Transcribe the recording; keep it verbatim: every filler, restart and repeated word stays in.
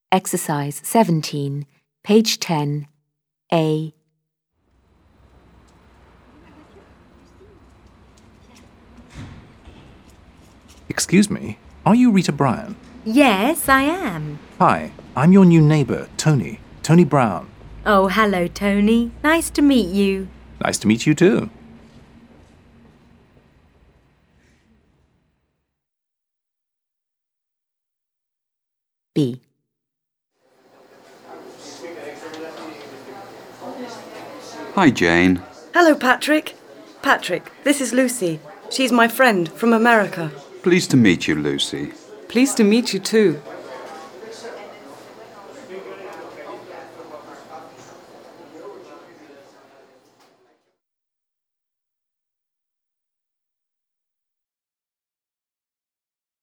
Exercise seventeen, page ten, A. Excuse me, are you Rita Bryan? Yes, I am. Hi, I'm your new neighbour, Tony. Tony Brown. Oh, hello, Tony. Nice to meet you. Nice to meet you too. B. Hi, Jane. Hello, Patrick. Patrick, this is Lucy. She's my friend from America. Pleased to meet you, Lucy. Pleased to meet you too.